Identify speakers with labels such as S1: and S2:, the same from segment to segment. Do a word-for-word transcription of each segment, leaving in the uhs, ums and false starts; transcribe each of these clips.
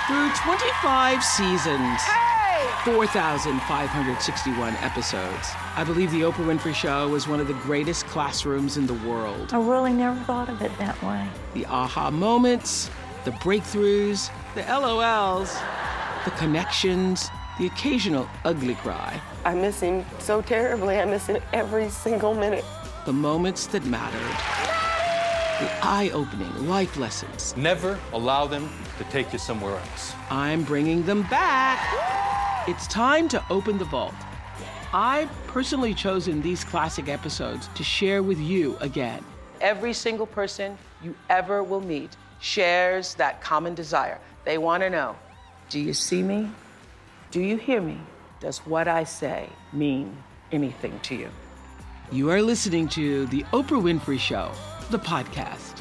S1: Through twenty-five seasons,
S2: Hey!
S1: four thousand five hundred sixty-one episodes, I believe The Oprah Winfrey Show was one of the greatest classrooms in the world.
S3: I really never thought of it that way.
S1: The aha moments, the breakthroughs, the L O Ls, the connections, the occasional ugly cry.
S2: I miss him so terribly. I miss him every single minute.
S1: The moments that mattered. The eye-opening life lessons.
S4: Never allow them to take you somewhere else.
S1: I'm bringing them back. It's time to open the vault. I've personally chosen these classic episodes to share with you again. Every single person you ever will meet shares that common desire. They want to know, do you see me? Do you hear me? Does what I say mean anything to you? You are listening to The Oprah Winfrey Show, the podcast.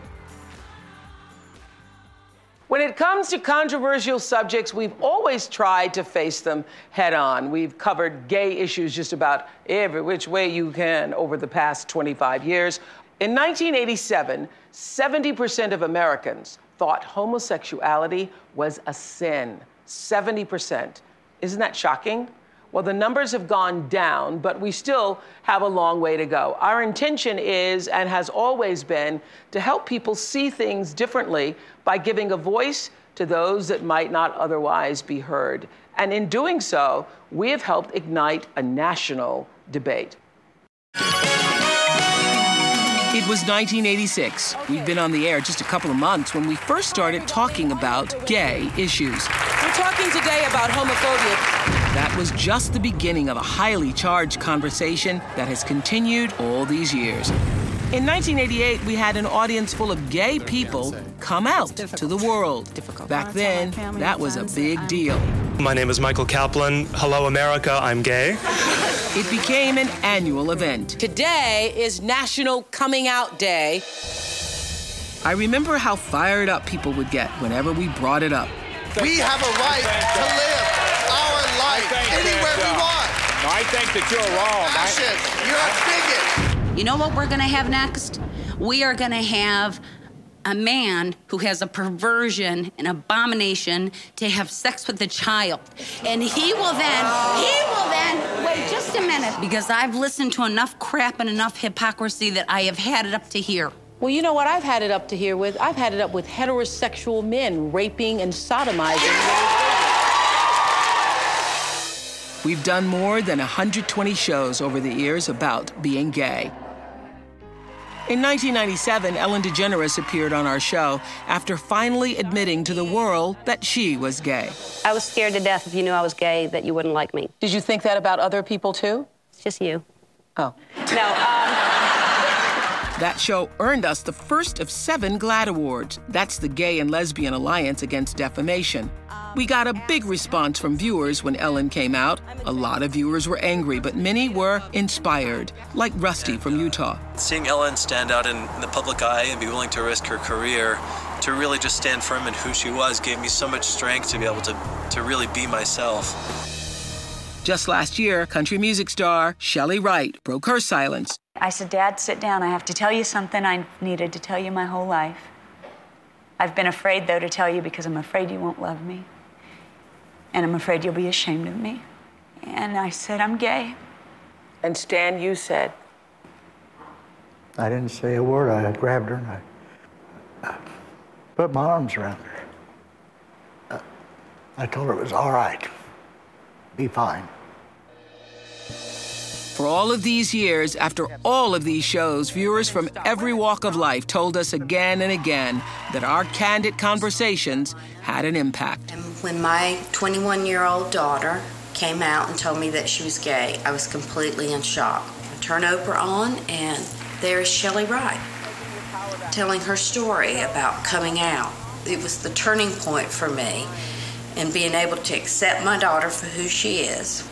S1: When it comes to controversial subjects, we've always tried to face them head on. We've covered gay issues just about every which way you can over the past twenty-five years. In nineteen eighty-seven, seventy percent of Americans thought homosexuality was a sin. seventy percent. Isn't that shocking? Well, the numbers have gone down, but we still have a long way to go. Our intention is, and has always been, to help people see things differently by giving a voice to those that might not otherwise be heard. And in doing so, we have helped ignite a national debate. It was nineteen eighty-six. We'd been on the air just a couple of months when we first started talking about gay issues. We're talking today about homophobia. That was just the beginning of a highly charged conversation that has continued all these years. In nineteen eighty-eight, we had an audience full of gay people come out to the world. Back then, that was a big deal.
S5: My name is Michael Kaplan. Hello, America. I'm gay.
S1: It became an annual event. Today is National Coming Out Day. I remember how fired up people would get whenever we brought it up.
S6: We have a right to live our life anywhere we want.
S7: I think that you're wrong.
S6: Fascist. You're a bigot.
S8: You know what we're going to have next? We are going to have a man who has a perversion, an abomination to have sex with a child. And he will then, he will then, wait just a minute, because I've listened to enough crap and enough hypocrisy that I have had it up to here.
S1: Well, you know what I've had it up to here with? I've had it up with heterosexual men raping and sodomizing. We've done more than one hundred twenty shows over the years about being gay. In nineteen ninety-seven, Ellen DeGeneres appeared on our show after finally admitting to the world that she was gay.
S9: I was scared to death if you knew I was gay that you wouldn't like me.
S1: Did you think that about other people, too?
S9: It's just you.
S1: Oh.
S9: No, um...
S1: That show earned us the first of seven GLAAD Awards. That's the Gay and Lesbian Alliance Against Defamation. We got a big response from viewers when Ellen came out. A lot of viewers were angry, but many were inspired, like Rusty from Utah.
S10: Seeing Ellen stand out in the public eye and be willing to risk her career to really just stand firm in who she was gave me so much strength to be able to, to really be myself.
S1: Just last year, country music star Shelley Wright broke her silence.
S3: I said, Dad, sit down. I have to tell you something I needed to tell you my whole life. I've been afraid, though, to tell you because I'm afraid you won't love me. And I'm afraid you'll be ashamed of me. And I said, I'm gay. And Stan, you said?
S11: I didn't say a word. I grabbed her and I, I put my arms around her. Uh, I told her it was all right. Be fine.
S1: For all of these years, after all of these shows, viewers from every walk of life told us again and again that our candid conversations had an impact.
S12: And when my twenty-one-year-old daughter came out and told me that she was gay, I was completely in shock. I turned Oprah on, and there's Shelley Wright telling her story about coming out. It was the turning point for me in being able to accept my daughter for who she is.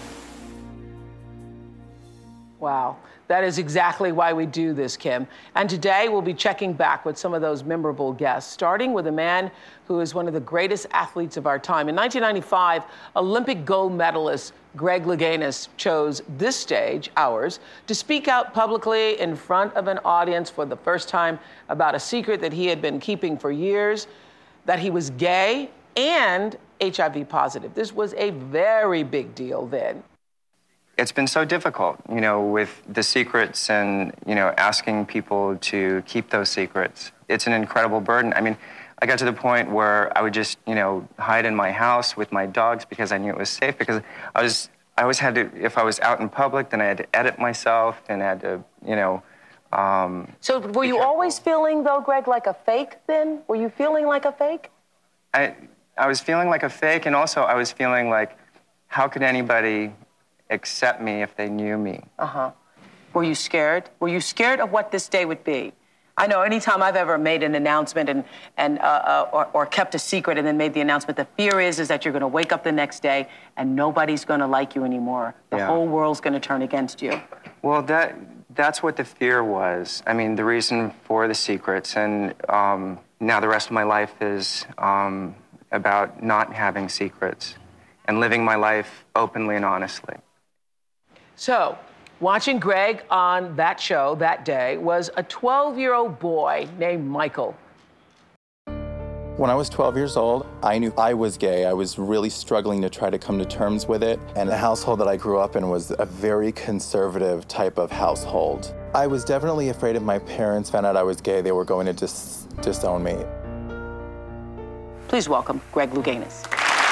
S1: Wow. That is exactly why we do this, Kim. And today we'll be checking back with some of those memorable guests, starting with a man who is one of the greatest athletes of our time. In nineteen ninety-five, Olympic gold medalist Greg Louganis chose this stage, ours, to speak out publicly in front of an audience for the first time about a secret that he had been keeping for years, that he was gay, and H I V positive. This was a very big deal then.
S13: It's been so difficult, you know, with the secrets and, you know, asking people to keep those secrets. It's an incredible burden. I mean, I got to the point where I would just, you know, hide in my house with my dogs because I knew it was safe, because I was, I always had to, if I was out in public, then I had to edit myself and I had to, you know, um...
S2: So were you always feeling, though, Greg, like a fake then? Were you feeling like a fake?
S13: I, I was feeling like a fake, and also I was feeling like, how could anybody accept me if they knew me?
S2: Uh-huh. Were you scared? Were you scared of what this day would be? I know anytime I've ever made an announcement and, and uh, uh, or, or kept a secret and then made the announcement, the fear is, is that you're going to wake up the next day and nobody's going to like you anymore. The
S13: Yeah.
S2: whole world's going to turn against you.
S13: Well, that that's what the fear was. I mean, the reason for the secrets, and um, now the rest of my life is um, about not having secrets and living my life openly and honestly.
S1: So, watching Greg on that show that day was a twelve-year-old boy named Michael.
S14: When I was twelve years old, I knew I was gay. I was really struggling to try to come to terms with it. And the household that I grew up in was a very conservative type of household. I was definitely afraid if my parents found out I was gay, they were going to dis- disown me.
S2: Please welcome Greg Louganis.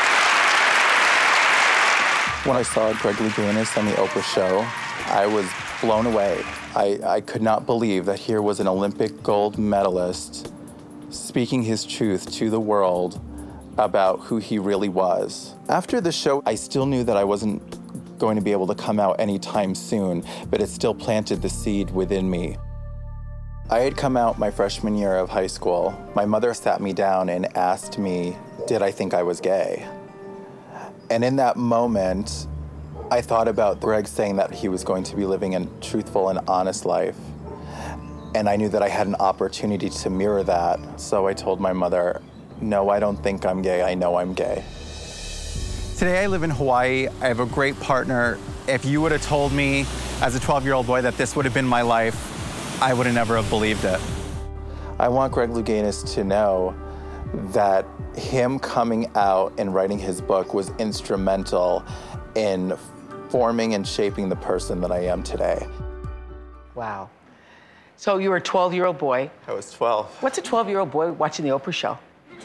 S14: When I saw Greg Louganis on the Oprah show, I was blown away. I, I could not believe that here was an Olympic gold medalist speaking his truth to the world about who he really was. After the show, I still knew that I wasn't going to be able to come out anytime soon, but it still planted the seed within me. I had come out my freshman year of high school. My mother sat me down and asked me, did I think I was gay? And in that moment, I thought about Greg saying that he was going to be living a truthful and honest life. And I knew that I had an opportunity to mirror that. So I told my mother, no, I don't think I'm gay. I know I'm gay.
S15: Today I live in Hawaii. I have a great partner. If you would have told me as a twelve-year-old boy that this would have been my life, I would have never have believed it.
S14: I want Greg Louganis to know that him coming out and writing his book was instrumental in forming and shaping the person that I am today.
S1: Wow. So you were a twelve-year-old boy.
S14: I was twelve.
S1: What's a twelve-year-old boy watching the Oprah show?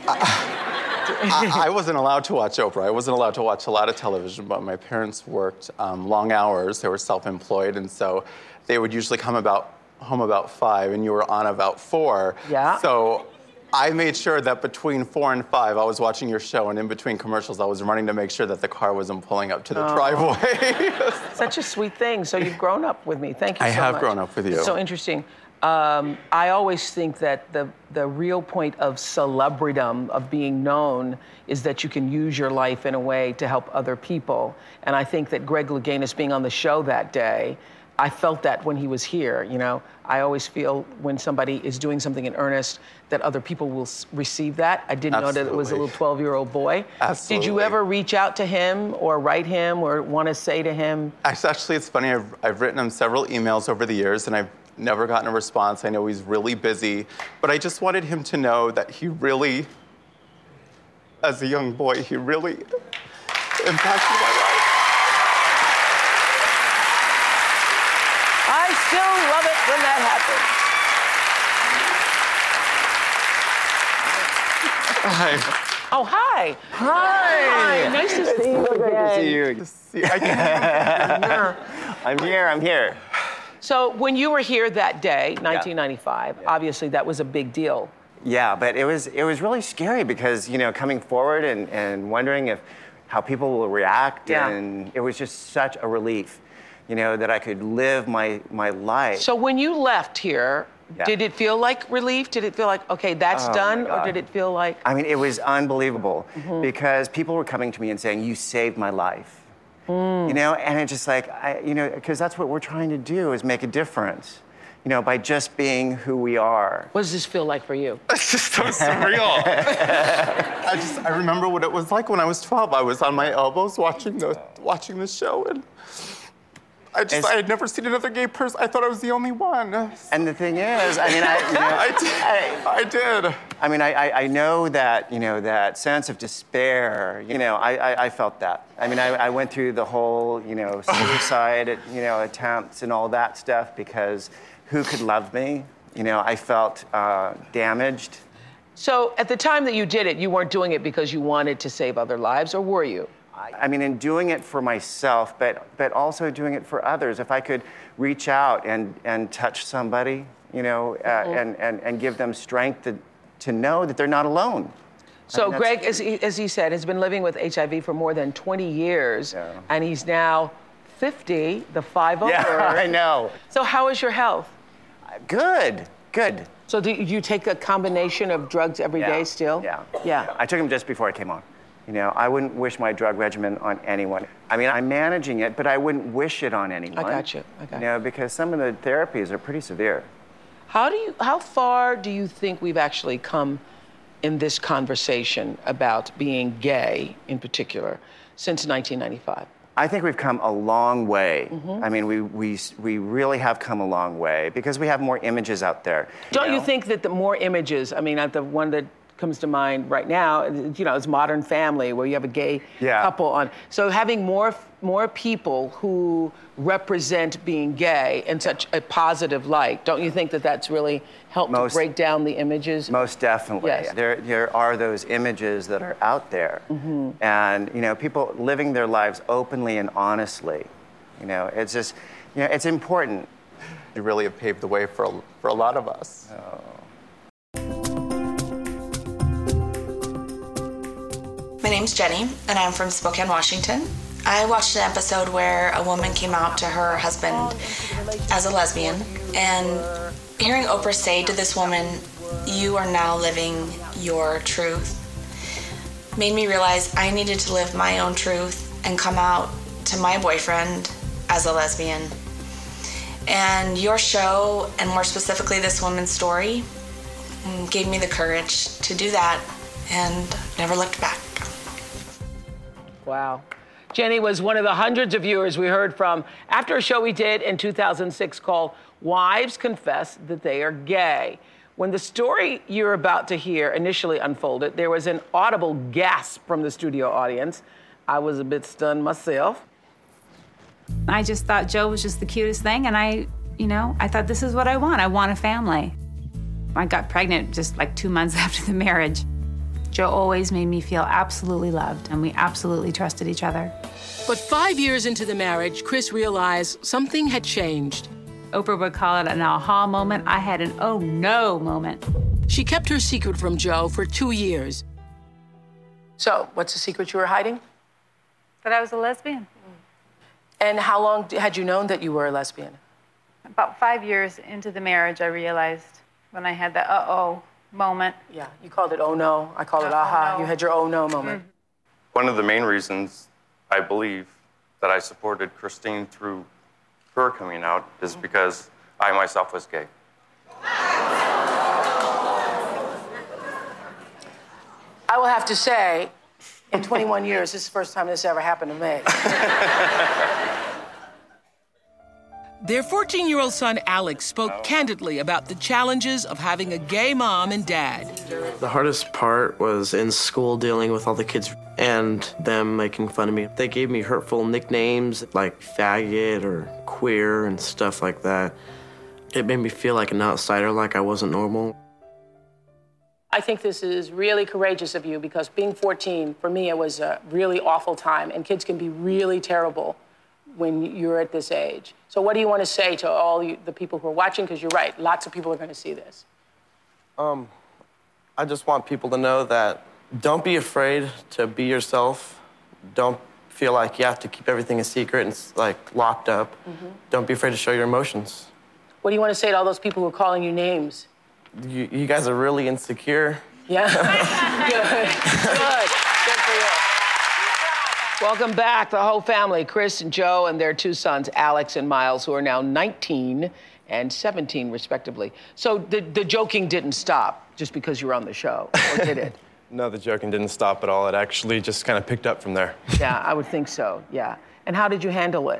S14: I, I wasn't allowed to watch Oprah. I wasn't allowed to watch a lot of television, but my parents worked um, long hours. They were self-employed, and so they would usually come about home about five, and you were on about four.
S1: Yeah.
S14: So I made sure that between four and five, I was watching your show, and in between commercials, I was running to make sure that the car wasn't pulling up to the
S1: Oh.
S14: driveway.
S1: Such a sweet thing. So you've grown up with me. Thank you
S14: I
S1: so
S14: have
S1: much.
S14: grown up with you.
S1: It's so interesting. Um, I always think that the, the real point of celebridom, of being known, is that you can use your life in a way to help other people. And I think that Greg Louganis being on the show that day, I felt that when he was here, you know. I always feel when somebody is doing something in earnest that other people will s- receive that. I didn't know that it was a
S14: Absolutely.
S1: little twelve-year-old boy.
S14: Absolutely.
S1: Did you ever reach out to him or write him or want to say to him?
S14: Actually, it's funny. I've, I've written him several emails over the years, and I've never gotten a response. I know he's really busy, but I just wanted him to know that he really, as a young boy, he really impacted my life.
S1: I still love it when that happens.
S14: Hi.
S1: Oh, hi.
S14: Hi.
S1: Hi. Nice to see you again.
S16: Good to see you.
S14: Good to see you. I can't even hear.
S16: I'm here, I'm here.
S1: So when you were here that day, nineteen ninety-five, yeah. Obviously that was a big deal.
S16: Yeah, but it was it was really scary because, you know, coming forward and, and wondering if how people will react,
S1: Yeah.
S16: and it was just such a relief, you know, that I could live my, my life.
S1: So when you left here,
S16: Yeah.
S1: did it feel like relief? Did it feel like, okay, that's
S16: Oh,
S1: done?
S16: my
S1: Or
S16: God.
S1: did it feel like...
S16: I mean, it was unbelievable
S1: Mhm.
S16: because people were coming to me and saying, you saved my life.
S1: Mm.
S16: You know, and it's just like, I, you know, because that's what we're trying to do is make a difference, you know, by just being who we are.
S1: What does this feel like for you?
S14: It's just so surreal. I just, I remember what it was like when I was twelve. I was on my elbows watching the, watching the show, and I just, I had never seen another gay person. I thought I was the only one.
S16: And the thing is, I mean, I, you know,
S14: I did. I, I did.
S16: I mean, I, I, I know that, you know, that sense of despair, you know, I, I, I felt that. I mean, I, I went through the whole, you know, suicide, you know, attempts and all that stuff because who could love me? You know, I felt uh, damaged.
S1: So at the time that you did it, you weren't doing it because you wanted to save other lives, or were you?
S16: I mean, in doing it for myself, but but also doing it for others. If I could reach out and, and touch somebody, you know, uh, mm-hmm. and, and, and give them strength to, to know that they're not alone.
S1: So
S16: I mean,
S1: Greg, as he, as he said, has been living with H I V for more than twenty years,
S16: yeah.
S1: and he's now fifty, the five over.
S16: Yeah, I know.
S1: So how is your health?
S16: Good, good.
S1: So do you take a combination of drugs every
S16: yeah.
S1: day still?
S16: Yeah.
S1: Yeah.
S16: I took them just before I came on. You know, I wouldn't wish my drug regimen on anyone. I mean, I'm managing it, but I wouldn't wish it on anyone.
S1: I got you. I got
S16: you. know, because some of the therapies are pretty severe.
S1: How do you? How far do you think we've actually come in this conversation about being gay, in particular, since nineteen ninety-five?
S16: I think we've come a long way.
S1: Mm-hmm.
S16: I mean, we, we, we really have come a long way because we have more images out there.
S1: Don't
S16: you know?
S1: you think that the more images, I mean, the one that comes to mind right now, you know, is Modern Family, where you have a gay
S16: yeah.
S1: couple on. So having more more people who represent being gay in such a positive light, don't you think that that's really helped
S16: most,
S1: to break down the images?
S16: Most definitely.
S1: Yes.
S16: There, there are those images that are out there.
S1: Mm-hmm.
S16: And, you know, people living their lives openly and honestly. You know, it's just, you know, it's important.
S14: You really have paved the way for a, for a lot of us.
S16: Oh.
S17: My name's Jenny, and I'm from Spokane, Washington. I watched an episode where a woman came out to her husband as a lesbian, and hearing Oprah say to this woman, "You are now living your truth," made me realize I needed to live my own truth and come out to my boyfriend as a lesbian. And your show, and more specifically this woman's story, gave me the courage to do that and never looked back.
S1: Wow. Jenny was one of the hundreds of viewers we heard from after a show we did in two thousand six called Wives Confess That They Are Gay. When the story you're about to hear initially unfolded, there was an audible gasp from the studio audience. I was a bit stunned myself.
S18: I just thought Joe was just the cutest thing, and I, you know, I thought this is what I want. I want a family. I got pregnant just like two months after the marriage. Joe always made me feel absolutely loved, and we absolutely trusted each other.
S19: But five years into the marriage, Chris realized something had changed.
S18: Oprah would call it an aha moment. I had an oh no moment.
S19: She kept her secret from Joe for two years. So, what's the secret you were hiding?
S18: That I was a lesbian.
S19: And how long had you known that you were a lesbian?
S18: About five years into the marriage, I realized when I had that uh-oh moment.
S19: Yeah, you called it oh no. I called it aha. No. You had your oh no moment. Mm-hmm.
S20: One of the main reasons I believe that I supported Christine through her coming out is because I myself was gay.
S19: I will have to say, in twenty-one years, this is the first time this ever happened to me. Their fourteen-year-old son, Alex, spoke candidly about the challenges of having a gay mom and dad.
S21: The hardest part was in school dealing with all the kids and them making fun of me. They gave me hurtful nicknames like faggot or queer and stuff like that. It made me feel like an outsider, like I wasn't normal.
S19: I think this is really courageous of you because being fourteen, for me, it was a really awful time, and kids can be really terrible when you're at this age. So what do you want to say to all you, the people who are watching? Because you're right, lots of people are going to see this.
S21: Um, I just want people to know that don't be afraid to be yourself. Don't feel like you have to keep everything a secret and like locked up. Mm-hmm. Don't be afraid to show your emotions.
S19: What do you want to say to all those people who are calling you names?
S21: You, you guys are really insecure.
S19: Yeah. Good. Good. Good for you.
S1: Welcome back, the whole family, Chris and Joe and their two sons, Alex and Miles, who are now nineteen and seventeen, respectively. So the, the joking didn't stop just because you were on the show, or did it?
S20: No, the joking didn't stop at all. It actually just kind of picked up from there.
S1: Yeah, I would think so, yeah. And how did you handle it?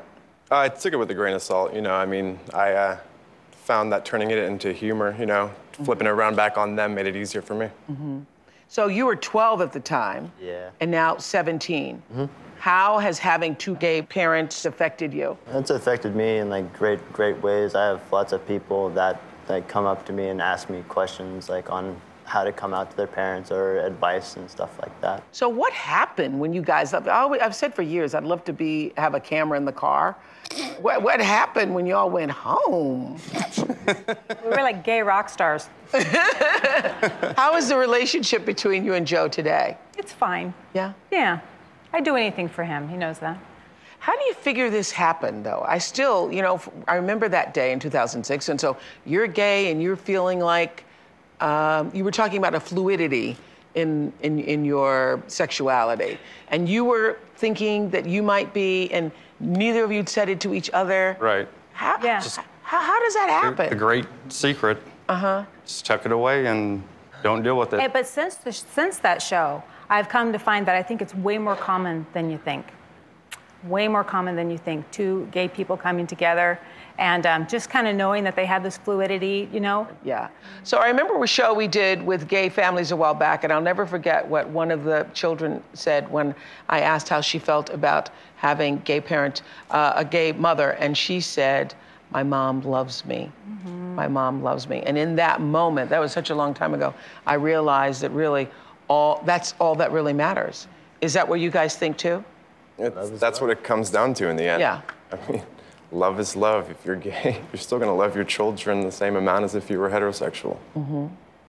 S4: Uh, I took it with a grain of salt. You know, I mean, I uh, found that turning it into humor, you know, mm-hmm. flipping it around back on them made it easier for me.
S1: Mm-hmm. So you were twelve at the time.
S22: Yeah.
S1: And now seventeen.
S22: Mm-hmm.
S1: How has having two gay parents affected you?
S22: It's affected me in like great, great ways. I have lots of people that like come up to me and ask me questions like on how to come out to their parents or advice and stuff like that.
S1: So what happened when you guys, I've, always, I've said for years, I'd love to be have a camera in the car. What, what happened when y'all went home?
S23: We were like gay rock stars.
S1: How is the relationship between you and Joe today?
S23: It's fine.
S1: Yeah?
S23: Yeah. I'd do anything for him. He knows that.
S1: How do you figure this happened, though? I still, you know, I remember that day in two thousand six, and so you're gay and you're feeling like, um, you were talking about a fluidity in, in, in your sexuality, and you were thinking that you might be, and neither of you said it to each other.
S4: Right.
S1: How,
S23: yeah.
S4: Just
S1: how, how does that happen?
S4: The great secret.
S1: Uh-huh.
S4: Just tuck it away and don't deal with it.
S23: Hey, but since the, since that show, I've come to find that I think it's way more common than you think. Way more common than you think. Two gay people coming together and um, just kind of knowing that they have this fluidity, you know?
S1: Yeah. So I remember a show we did with gay families a while back, and I'll never forget what one of the children said when I asked how she felt about having gay parent, uh, a gay mother, and she said, "My mom loves me. Mm-hmm. My mom loves me." And in that moment, that was such a long time ago, I realized that really all, that's all that really matters. Is that what you guys think too?
S4: It's, that's what it comes down to in the end.
S1: Yeah.
S4: I mean, love is love. If you're gay, you're still going to love your children the same amount as if you were heterosexual.
S1: Mm-hmm.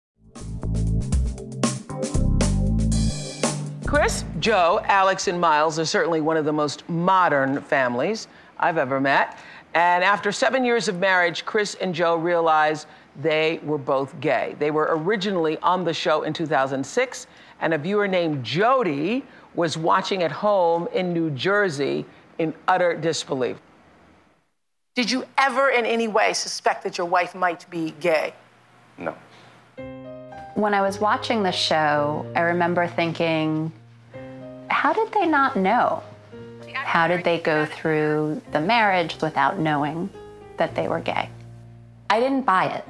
S1: Chris, Joe, Alex, and Miles are certainly one of the most modern families I've ever met. And after seven years of marriage, Chris and Joe realized they were both gay. They were originally on the show in two thousand six, and a viewer named Jody was watching at home in New Jersey in utter disbelief. Did you ever in any way suspect that your wife might be gay?
S4: No.
S24: When I was watching the show, I remember thinking, how did they not know? How did they go through the marriage without knowing that they were gay? I didn't buy it.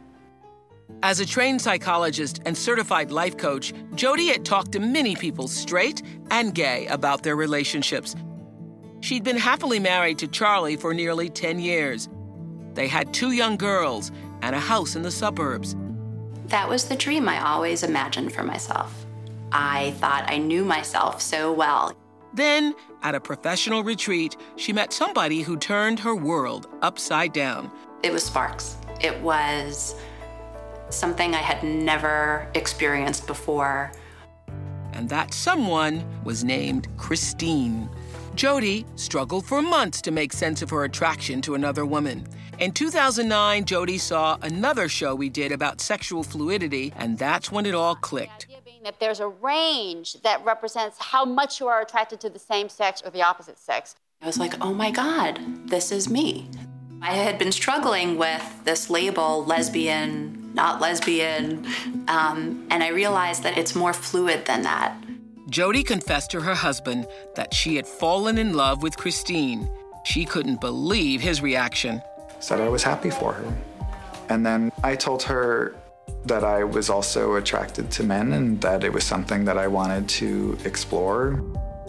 S1: As a trained psychologist and certified life coach, Jody had talked to many people, straight and gay, about their relationships. She'd been happily married to Charlie for nearly ten years. They had two young girls and a house in the suburbs.
S24: That was the dream I always imagined for myself. I thought I knew myself so well.
S1: Then, at a professional retreat, she met somebody who turned her world upside down.
S24: It was Sparks. It was something I had never experienced before.
S1: And that someone was named Christine. Jody struggled for months to make sense of her attraction to another woman. In two thousand nine, Jody saw another show we did about sexual fluidity, and that's when it all clicked.
S25: That there's a range that represents how much you are attracted to the same sex or the opposite sex.
S24: I was like, oh my God, this is me. I had been struggling with this label, lesbian, not lesbian, um, and I realized that it's more fluid than that.
S1: Jody confessed to her husband that she had fallen in love with Christine. She couldn't believe his reaction.
S26: Said I was happy for her. And then I told her that I was also attracted to men and that it was something that I wanted to explore.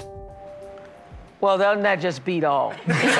S1: Well, doesn't that just beat all?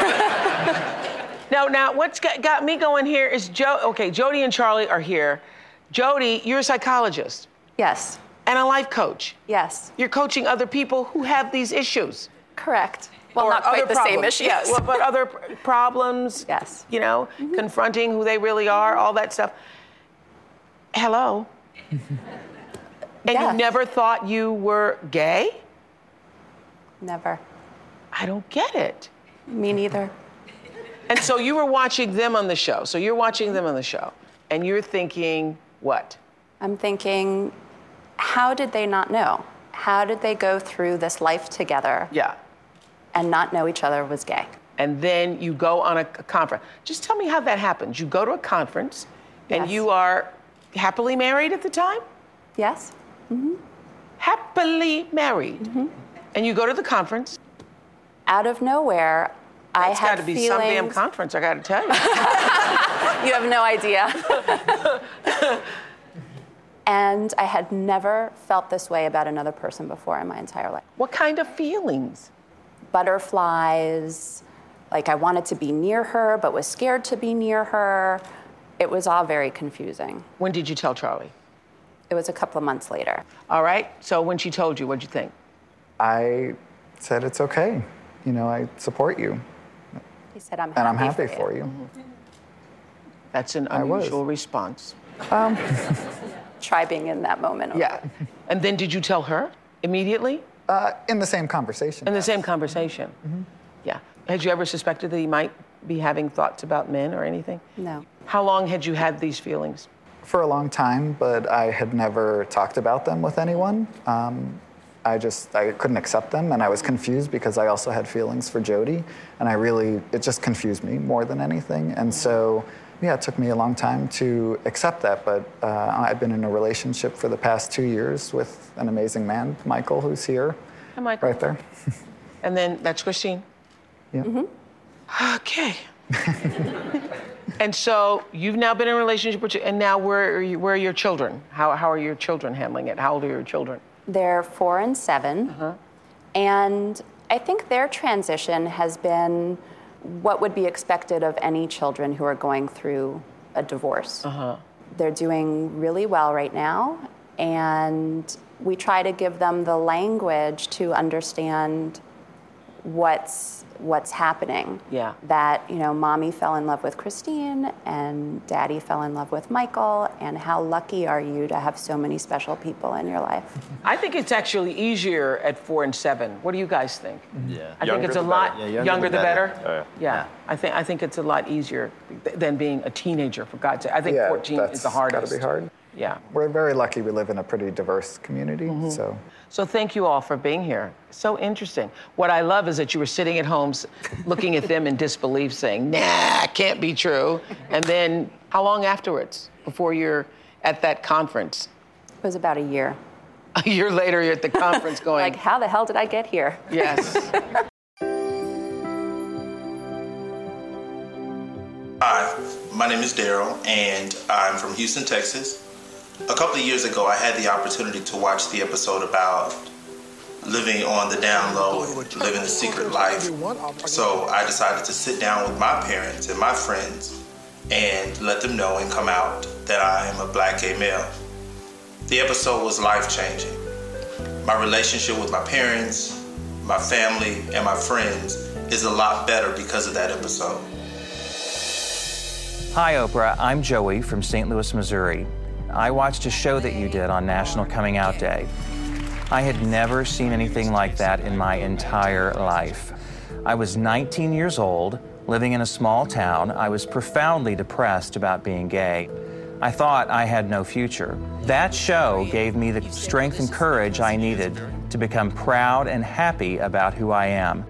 S1: Now, now, what's got, got me going here is Joe. Okay, Jody and Charlie are here. Jody, you're a psychologist.
S24: Yes.
S1: And a life coach.
S24: Yes.
S1: You're coaching other people who have these issues.
S24: Correct. Well,
S1: or
S24: not quite
S1: other
S24: the
S1: problems.
S24: same issues.
S1: Yeah, well, but other pr- problems.
S24: Yes.
S1: You know, mm-hmm. confronting who they really are, all that stuff. Hello. And
S24: Yeah.
S1: you never thought you were gay?
S24: Never.
S1: I don't get it.
S24: Me neither.
S1: And so you were watching them on the show. So you're watching them on the show. And you're thinking, what?
S24: I'm thinking, how did they not know? How did they go through this life together?
S1: Yeah.
S24: And not know each other was gay?
S1: And then you go on a, a conference. Just tell me how that happens. You go to a conference, and
S24: Yes.
S1: you are happily married at the time?
S24: Yes. Mm-hmm.
S1: Happily married.
S24: Mm-hmm.
S1: And you go to the conference.
S24: Out of nowhere, I
S1: It's
S24: had
S1: got to be
S24: feelings.
S1: some damn conference, I got to tell you.
S24: You have no idea. And I had never felt this way about another person before in my entire life.
S1: What kind of feelings?
S24: Butterflies, like I wanted to be near her, but was scared to be near her. It was all very confusing.
S1: When did you tell Charlie?
S24: It was a couple of months later.
S1: All right, so when she told you, what'd you think?
S26: I said, it's okay. You know, I support you.
S24: He said, I'm happy
S26: And I'm happy
S24: for
S26: for
S24: you.
S26: you.
S1: That's an
S26: I was.
S1: unusual response.
S26: Um,
S24: Try being in that moment.
S1: Yeah. And then did you tell her immediately?
S26: Uh, in the same conversation.
S1: In the same conversation?
S26: Mm-hmm.
S1: Yeah. Had you ever suspected that he might be having thoughts about men or anything?
S24: No.
S1: How long had you had these feelings?
S26: For a long time, but I had never talked about them with anyone. Um, I just, I couldn't accept them, and I was confused because I also had feelings for Jody, and I really, it just confused me more than anything. And so, yeah, it took me a long time to accept that, but uh, I've been in a relationship for the past two years with an amazing man, Michael, who's here.
S1: Hi, Michael.
S26: Right there.
S1: And then that's Christine?
S26: Yeah.
S24: Mm-hmm.
S1: Okay. And so you've now been in a relationship with, and now where are, you, where are your children? How, how are your children handling it? How old are your children?
S24: They're four and seven.
S1: Uh-huh.
S24: And I think their transition has been what would be expected of any children who are going through a divorce.
S1: Uh-huh.
S24: They're doing really well right now, and we try to give them the language to understand what's what's happening.
S1: Yeah.
S24: That, you know, mommy fell in love with Christine and daddy fell in love with Michael, and how lucky are you to have so many special people in your life?
S1: I think it's actually easier at four and seven. What do you guys think?
S5: Yeah.
S1: I
S5: Younger
S1: think it's a
S5: the
S1: lot
S5: better. Yeah,
S1: younger,
S5: younger
S1: the
S5: the
S1: better.
S5: better. Oh, yeah.
S1: Yeah. I think I think it's a lot easier th- than being a teenager, for God's sake. I think
S26: Yeah,
S1: fourteen
S26: that's
S1: is the hardest.
S26: gotta be hard.
S1: Yeah.
S26: We're very lucky we live in a pretty diverse community, so.
S1: So thank you all for being here. So interesting. What I love is that you were sitting at home s- looking at them in disbelief saying, nah, can't be true. And then how long afterwards before you're at that conference?
S24: It was about a year.
S1: A year later, you're at the conference going,
S24: Like, how the hell did I get here?
S1: yes.
S6: Hi, my name is Daryl, and I'm from Houston, Texas. A couple of years ago, I had the opportunity to watch the episode about living on the down low and living a secret life. So I decided to sit down with my parents and my friends and let them know and come out that I am a black gay male. The episode was life-changing. My relationship with my parents, my family, and my friends is a lot better because of that episode.
S7: Hi, Oprah. I'm Joey from Saint Louis, Missouri. I watched a show that you did on National Coming Out Day. I had never seen anything like that in my entire life. I was nineteen years old, living in a small town. I was profoundly depressed about being gay. I thought I had no future. That show gave me the strength and courage I needed to become proud and happy about who I am.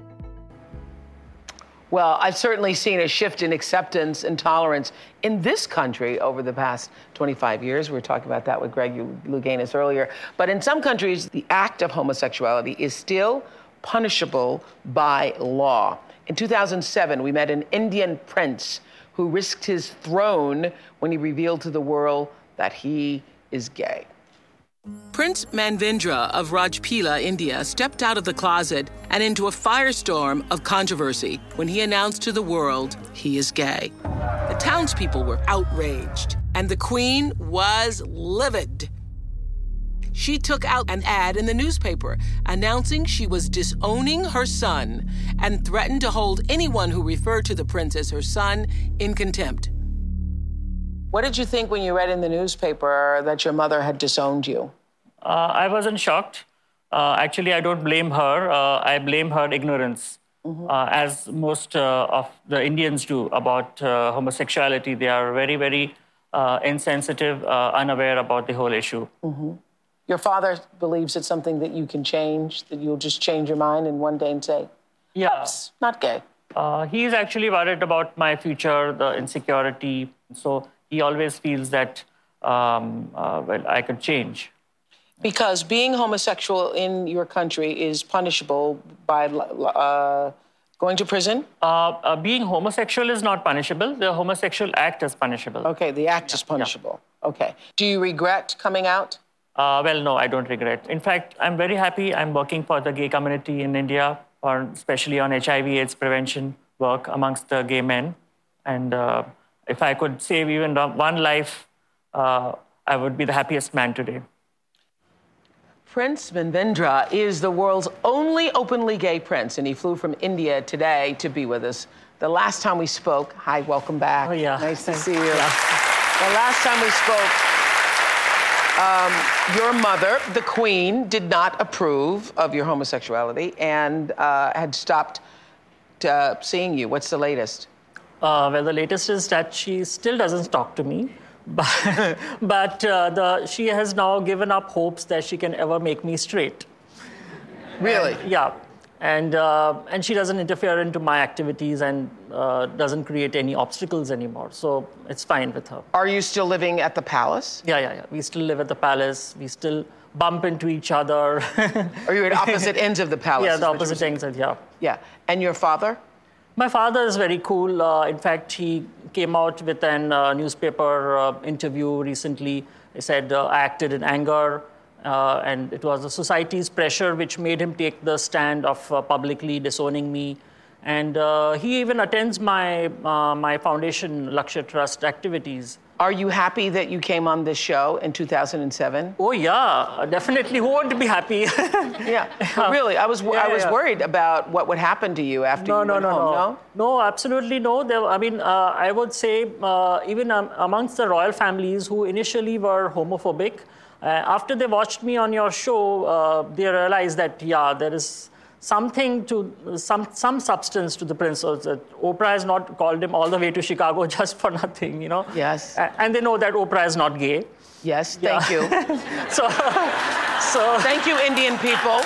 S1: Well, I've certainly seen a shift in acceptance and tolerance in this country over the past twenty-five years. We were talking about that with Greg Louganis earlier. But in some countries, the act of homosexuality is still punishable by law. In two thousand seven, we met an Indian prince who risked his throne when he revealed to the world that he is gay. Prince Manvendra of Rajpila, India, stepped out of the closet and into a firestorm of controversy when he announced to the world he is gay. The townspeople were outraged, and the Queen was livid. She took out an ad in the newspaper announcing she was disowning her son and threatened to hold anyone who referred to the prince as her son in contempt. What did you think when you read in the newspaper that your mother had disowned you?
S8: Uh, I wasn't shocked. Uh, actually, I don't blame her. Uh, I blame her ignorance, mm-hmm. uh, as most uh, of the Indians do about uh, homosexuality. They are very, very uh, insensitive, uh, unaware about the whole issue.
S1: Mm-hmm. Your father believes it's something that you can change, that you'll just change your mind in one day and say,
S8: yeah,
S1: oops, not gay.
S8: Uh, he's actually worried about my future, the insecurity. So he always feels that, um, uh, well, I could change.
S1: Because being homosexual in your country is punishable by uh, Going to prison?
S8: Uh, uh, being homosexual is not punishable. The homosexual act is punishable.
S1: Okay, the act yeah, is punishable. Yeah. Okay. Do you regret coming out?
S8: Uh, well, no, I don't regret. In fact, I'm very happy. I'm working for the gay community in India, or especially on H I V AIDS prevention work amongst the gay men. And uh, if I could save even one life, uh, I would be the happiest man today.
S1: Prince Manvendra is the world's only openly gay prince, and he flew from India today to be with us. The last time we spoke, hi, welcome back.
S8: Oh, yeah.
S1: Nice to see you. Yeah. The last time we spoke, um, your mother, the Queen, did not approve of your homosexuality and uh, had stopped uh, seeing you. What's the latest?
S8: Uh, well, the latest is that she still doesn't talk to me. But, but uh, the, she has now given up hopes that she can ever make me straight.
S1: Really?
S8: And, yeah. And, uh, and she doesn't interfere into my activities and uh, doesn't create any obstacles anymore. So it's fine with her.
S1: Are you still living at the palace?
S8: Yeah, yeah, yeah. We still live at the palace. We still bump into each other.
S1: Are you at opposite ends of the palace?
S8: Yeah, the opposite ends, yeah.
S1: Yeah. And your father?
S8: My father is very cool. Uh, in fact, he came out with an uh, newspaper uh, interview recently. He said, uh, I acted in anger, uh, and it was the society's pressure which made him take the stand of uh, publicly disowning me. And uh, he even attends my, uh, my foundation, Lakshya Trust activities.
S1: Are you happy that you came on this show in two thousand seven?
S8: Oh, yeah, definitely. Who won't be happy?
S1: yeah, but really, I was yeah, I was yeah. worried about what would happen to you after
S8: no,
S1: you
S8: no,
S1: went
S8: no,
S1: home,
S8: no,
S1: no?
S8: No, absolutely no. There, I mean, uh, I would say uh, even um, amongst the royal families who initially were homophobic, uh, after they watched me on your show, uh, they realized that, yeah, there is something to, some some substance to the prince. So Oprah has not called him all the way to Chicago just for nothing, you know?
S1: Yes.
S8: And they know that Oprah is not gay.
S1: Yes, thank yeah. you.
S8: so, so
S1: thank you, Indian people.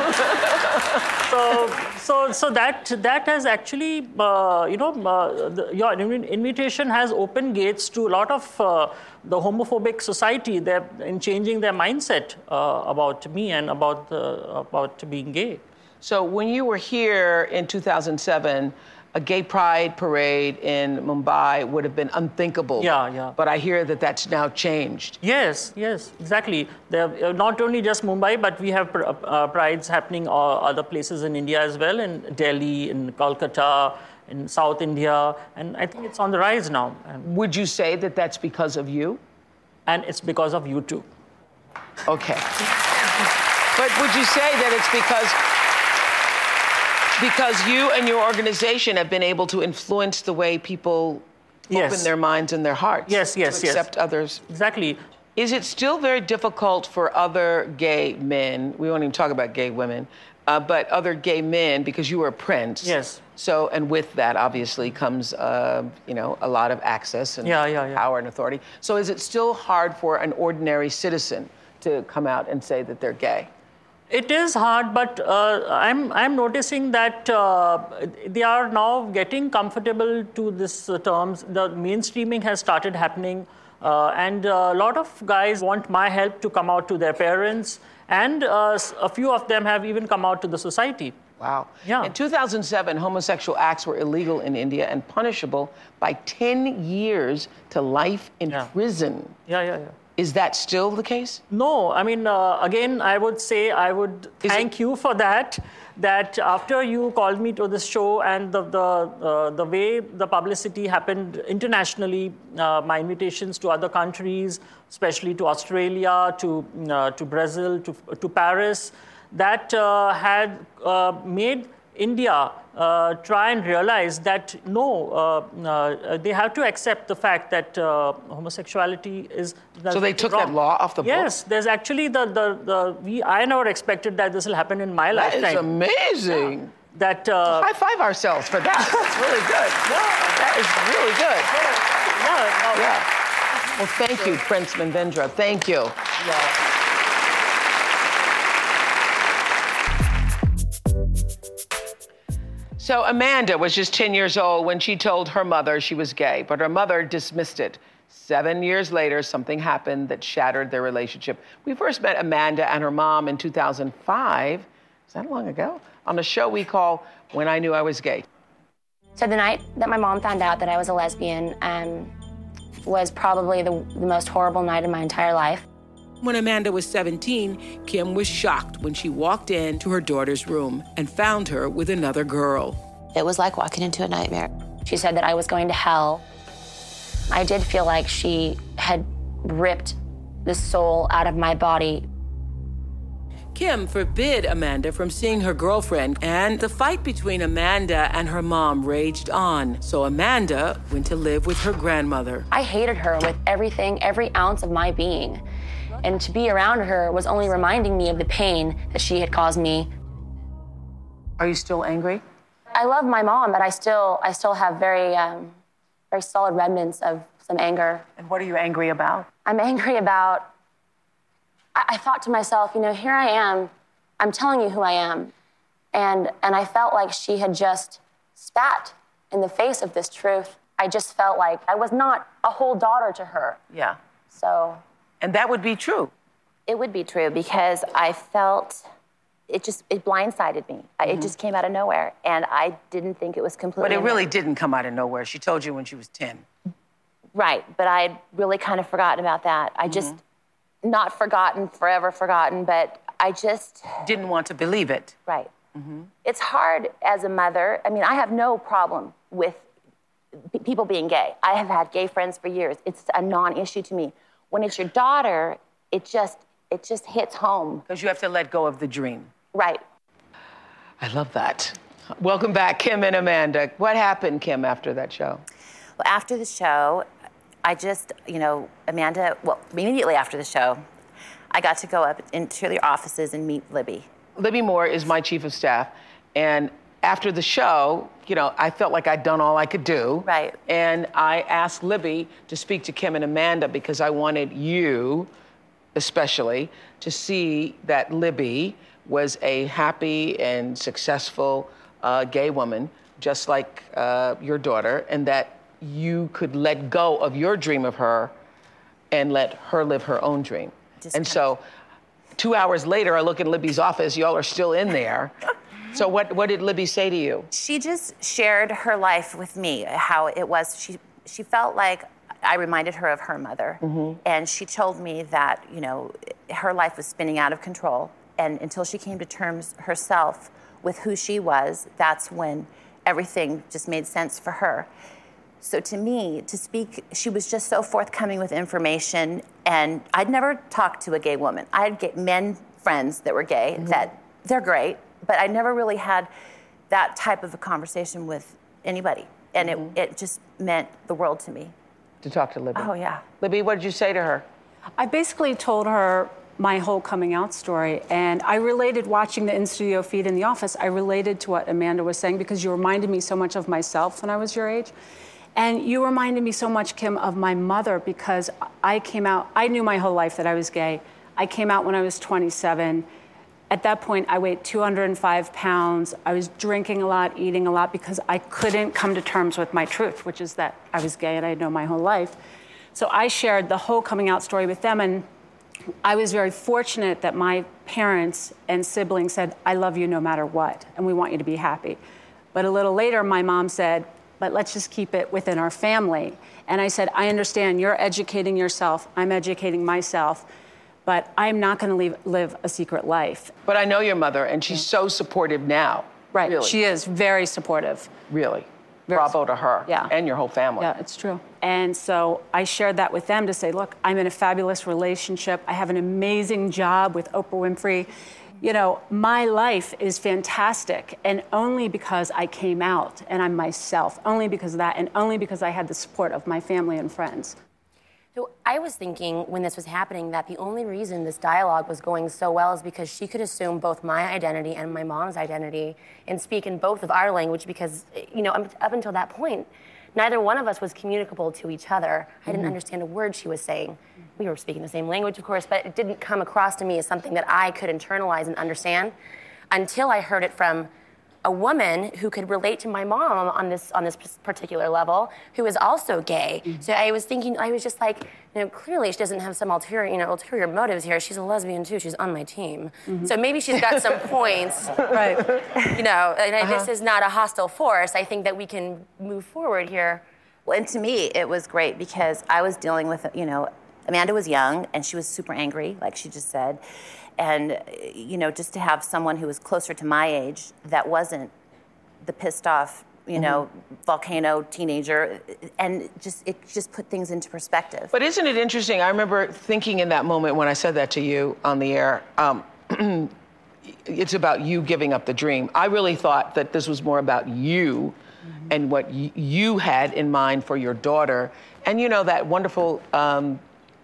S8: so, so, so that that has actually, uh, you know, uh, the, your invitation has opened gates to a lot of uh, the homophobic society. They're in changing their mindset uh, about me and about the, about being gay.
S1: So when you were here in two thousand seven, a gay pride parade in Mumbai would have been unthinkable.
S8: Yeah, yeah.
S1: But I hear that that's now changed.
S8: Yes, yes, exactly. There, not only just Mumbai, but we have uh, prides happening uh, other places in India as well, in Delhi, in Kolkata, in South India, and I think it's on the rise now. And
S1: would you say that that's because of you?
S8: And it's because of you too.
S1: Okay. But would you say that it's because... Because you and your organization have been able to influence the way people
S8: yes.
S1: open their minds and their hearts.
S8: Yes, yes,
S1: to accept
S8: yes.
S1: others.
S8: Exactly.
S1: Is it still very difficult for other gay men, we won't even talk about gay women, uh, but other gay men, because you were a prince.
S8: Yes.
S1: So, and with that obviously comes, uh, you know, a lot of access and
S8: yeah, yeah, yeah.
S1: power and authority. So is it still hard for an ordinary citizen to come out and say that they're gay?
S8: It is hard, but uh, I'm I'm noticing that uh, they are now getting comfortable to this uh, terms. The mainstreaming has started happening, uh, and a lot of guys want my help to come out to their parents, and uh, a few of them have even come out to the society.
S1: Wow.
S8: Yeah.
S1: In two thousand seven, homosexual acts were illegal in India and punishable by ten years to life in
S8: yeah.
S1: prison.
S8: Yeah, yeah, yeah.
S1: Is that still the case?
S8: No, I mean, uh, again, I would say I would Is thank it... you for that, that after you called me to this show and the, the, uh, the way the publicity happened internationally, uh, my invitations to other countries, especially to Australia, to, uh, to Brazil, to, to Paris, that uh, had uh, made India uh, try and realize that no, uh, uh, they have to accept the fact that uh, homosexuality is.
S1: So they took
S8: wrong.
S1: that law off the books?
S8: Yes, there's actually the the the. We I never expected that this will happen in my
S1: that
S8: lifetime.
S1: That is amazing.
S8: Yeah. That uh,
S1: high five ourselves for that. That's really good. Yeah, that is really good.
S8: Yeah. No.
S1: Yeah. Well, thank you, Prince Manvendra. Thank you.
S8: Yeah.
S1: So Amanda was just ten years old when she told her mother she was gay, but her mother dismissed it. Seven years later, something happened that shattered their relationship. We first met Amanda and her mom in two thousand five is that long ago? On a show we call When I Knew I Was Gay.
S3: So the night that my mom found out that I was a lesbian um, was probably the, the most horrible night of my entire life.
S1: When Amanda was seventeen, Kim was shocked when she walked into her daughter's room and found her with another girl.
S3: It was like walking into a nightmare. She said that I was going to hell. I did feel like she had ripped the soul out of my body.
S1: Kim forbid Amanda from seeing her girlfriend, and the fight between Amanda and her mom raged on. So Amanda went to live with her grandmother.
S3: I hated her with everything, every ounce of my being. And to be around her was only reminding me of the pain that she had caused me.
S2: Are you still angry?
S3: I love my mom, but I still, I still have very, um, very solid remnants of some anger.
S2: And what are you angry about?
S3: I'm angry about, I, I thought to myself, you know, here I am, I'm telling you who I am. And, and I felt like she had just spat in the face of this truth. I just felt like I was not a whole daughter to her.
S2: Yeah.
S3: So.
S2: And that would be true.
S3: It would be true because I felt it just, it blindsided me. Mm-hmm. It just came out of nowhere. And I didn't think it was completely.
S2: But it really didn't come out of nowhere. She told you when she was ten.
S3: Right. But I'd really kind of forgotten about that. I just, mm-hmm. not forgotten, forever forgotten, but I just.
S2: Didn't want to believe it.
S3: Right. Mm-hmm. It's hard as a mother. I mean, I have no problem with p- people being gay. I have had gay friends for years. It's a non-issue to me. When it's your daughter, it just it just hits home.
S2: Because you have to let go of the dream.
S3: Right.
S1: I love that. Welcome back, Kim and Amanda. What happened, Kim, after that show?
S5: Well, after the show, I just, you know, Amanda, well, immediately after the show, I got to go up into the offices and meet Libby.
S1: Libby Moore is my chief of staff. And after the show, you know, I felt like I'd done all I could do.
S5: Right.
S1: And I asked Libby to speak to Kim and Amanda because I wanted you, especially, to see that Libby was a happy and successful uh, gay woman, just like uh, your daughter, and that you could let go of your dream of her and let her live her own dream. Just and so two hours later, I look in Libby's office, y'all are still in there. So what, what did Libby say to you?
S5: She just shared her life with me, how it was. She she felt like I reminded her of her mother. Mm-hmm. And she told me that, you know, her life was spinning out of control. And until she came to terms herself with who she was, that's when everything just made sense for her. So to me, to speak, she was just so forthcoming with information. And I'd never talked to a gay woman. I had gay men friends that were gay, mm-hmm. that they're great. But I never really had that type of a conversation with anybody. And mm-hmm. it, it just meant the world to me.
S1: To talk to Libby?
S5: Oh, yeah.
S1: Libby, what did you say to her?
S9: I basically told her my whole coming out story. And I related, watching the in-studio feed in the office, I related to what Amanda was saying because you reminded me so much of myself when I was your age. And you reminded me so much, Kim, of my mother because I came out, I knew my whole life that I was gay. I came out when I was twenty-seven. At that point, I weighed two hundred five pounds. I was drinking a lot, eating a lot, because I couldn't come to terms with my truth, which is that I was gay and I had known my whole life. So I shared the whole coming out story with them, and I was very fortunate that my parents and siblings said, I love you no matter what, and we want you to be happy. But a little later, my mom said, but let's just keep it within our family. And I said, I understand you're educating yourself, I'm educating myself, but I'm not going to live, live a secret life.
S1: But I know your mother, and she's yeah. so supportive now.
S9: Right,
S1: really.
S9: She is very supportive.
S1: Really. Very Bravo to her
S9: yeah.
S1: and your whole family.
S9: Yeah, it's true. And so I shared that with them to say, look, I'm in a fabulous relationship. I have an amazing job with Oprah Winfrey. You know, my life is fantastic, and only because I came out and I'm myself, only because of that, and only because I had the support of my family and friends.
S3: So I was thinking when this was happening that the only reason this dialogue was going so well is because she could assume both my identity and my mom's identity and speak in both of our language because, you know, up until that point, neither one of us was communicable to each other. I didn't mm-hmm. understand a word she was saying. We were speaking the same language, of course, but it didn't come across to me as something that I could internalize and understand until I heard it from a woman who could relate to my mom on this on this particular level, who is also gay. Mm-hmm. So I was thinking, I was just like, you know, clearly she doesn't have some ulterior, you know, ulterior motives here. She's a lesbian too. She's on my team. Mm-hmm. So maybe she's got some points, right? You know, and I, uh-huh. this is not a hostile force. I think that we can move forward here.
S5: Well, and to me, it was great because I was dealing with, you know, Amanda was young and she was super angry, like she just said. And, you know, just to have someone who was closer to my age that wasn't the pissed off, you mm-hmm. know, volcano teenager, and just it just put things into perspective.
S1: But isn't it interesting? I remember thinking in that moment when I said that to you on the air, um, it's about you giving up the dream. I really thought that this was more about you mm-hmm. and what y- you had in mind for your daughter. And, you know, that wonderful um,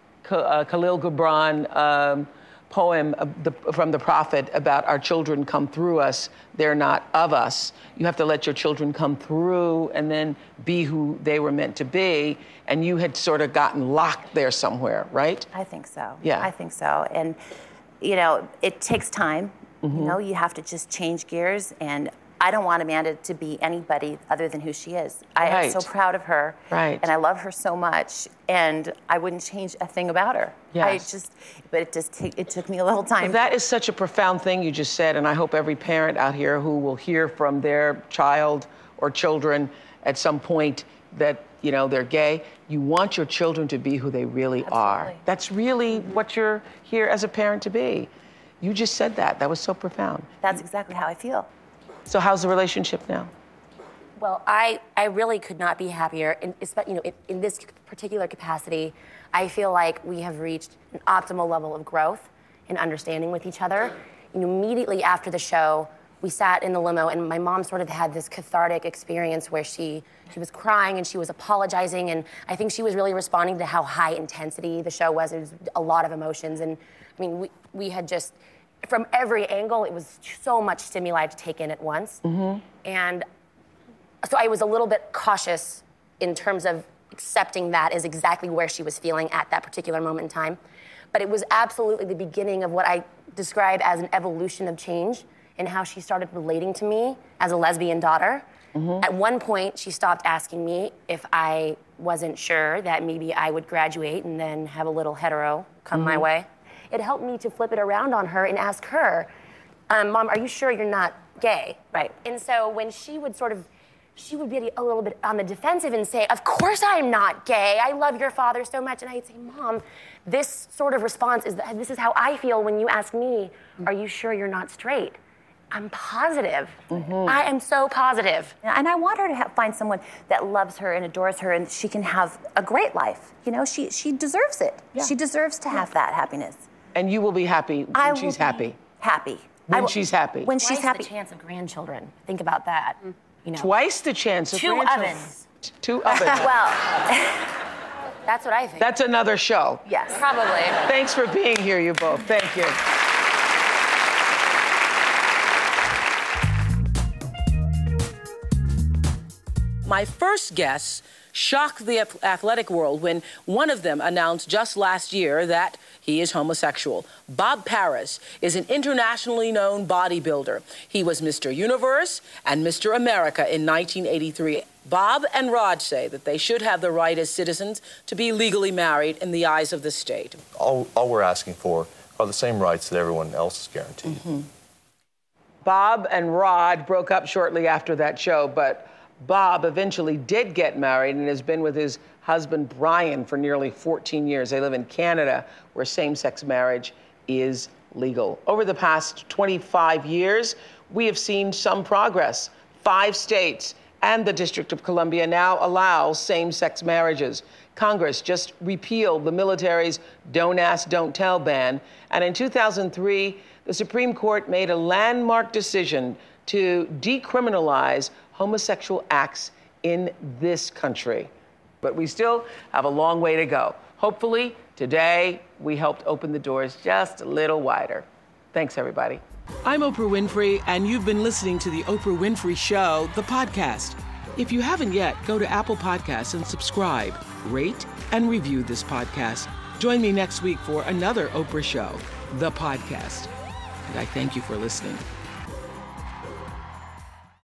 S1: uh, Khalil Gibran um, poem uh, the, from the prophet about our children come through us, they're not of us. You have to let your children come through and then be who they were meant to be. And you had sort of gotten locked there somewhere, right?
S5: I think so.
S1: Yeah.
S5: I think so. And, you know, it takes time. Mm-hmm. You know, you have to just change gears. And I don't want Amanda to be anybody other than who she is. I
S1: Right.
S5: am so proud of her.
S1: Right.
S5: And I love her so much. And I wouldn't change a thing about her.
S1: Yes.
S5: I just, but it just t- it took me a little time.
S1: Well, that is such a profound thing you just said, and I hope every parent out here who will hear from their child or children at some point that, you know, they're gay, you want your children to be who they really are. That's really what you're here as a parent to be. You just said that. That was so profound.
S5: That's exactly how I feel.
S1: So how's the relationship now?
S3: Well, I, I really could not be happier. In, you know, in, in this particular capacity, I feel like we have reached an optimal level of growth and understanding with each other. You know, immediately after the show, we sat in the limo, and my mom sort of had this cathartic experience where she she was crying and she was apologizing, and I think she was really responding to how high intensity the show was. It was a lot of emotions, and I mean, we we had just, from every angle, it was so much stimuli to take in at once.
S1: Mm-hmm.
S3: And so I was a little bit cautious in terms of accepting that as exactly where she was feeling at that particular moment in time. But it was absolutely the beginning of what I describe as an evolution of change in how she started relating to me as a lesbian daughter.
S1: Mm-hmm.
S3: At one point, she stopped asking me if I wasn't sure that maybe I would graduate and then have a little hetero come
S1: Mm-hmm.
S3: my way. It helped me to flip it around on her and ask her, um, Mom, are you sure you're not gay?
S5: Right.
S3: And so when she would sort of, she would be a little bit on the defensive and say, of course I'm not gay. I love your father so much. And I'd say, Mom, this sort of response is, this is how I feel when you ask me, are you sure you're not straight? I'm positive.
S5: Mm-hmm.
S3: I am so positive.
S5: And I want her to have, find someone that loves her and adores her, and she can have a great life. You know, she she deserves it.
S1: Yeah.
S5: She deserves to have that happiness.
S1: And you will be happy when
S5: I
S1: she's
S5: will be
S1: happy.
S5: Happy.
S1: When
S5: I will-
S1: she's happy.
S5: When she's
S3: Twice
S5: happy.
S3: the chance of grandchildren. Think about that. You know,
S1: Twice the chance of
S3: two
S1: grandchildren.
S3: ovens.
S1: T- Two ovens.
S3: Well, that's what I think.
S1: That's another show.
S3: Yes, probably.
S1: Thanks for being here, you both. Thank you. My first guests shocked the ath- athletic world when one of them announced just last year that he is homosexual. Bob Paris is an internationally known bodybuilder. He was Mister Universe and Mister America in nineteen eighty-three. Bob and Rod say that they should have the right as citizens to be legally married in the eyes of the state.
S10: All, all we're asking for are the same rights that everyone else is guaranteed.
S1: Mm-hmm. Bob and Rod broke up shortly after that show, but Bob eventually did get married and has been with his husband, Brian, for nearly fourteen years. They live in Canada, where same-sex marriage is legal. Over the past twenty-five years, we have seen some progress. Five states and the District of Columbia now allow same-sex marriages. Congress just repealed the military's Don't Ask, Don't Tell ban. And in two thousand three, the Supreme Court made a landmark decision to decriminalize homosexual acts in this country. But we still have a long way to go. Hopefully, today, we helped open the doors just a little wider. Thanks, everybody. I'm Oprah Winfrey, and you've been listening to The Oprah Winfrey Show, the podcast. If you haven't yet, go to Apple Podcasts and subscribe, rate, and review this podcast. Join me next week for another Oprah Show, the podcast. And I thank you for listening.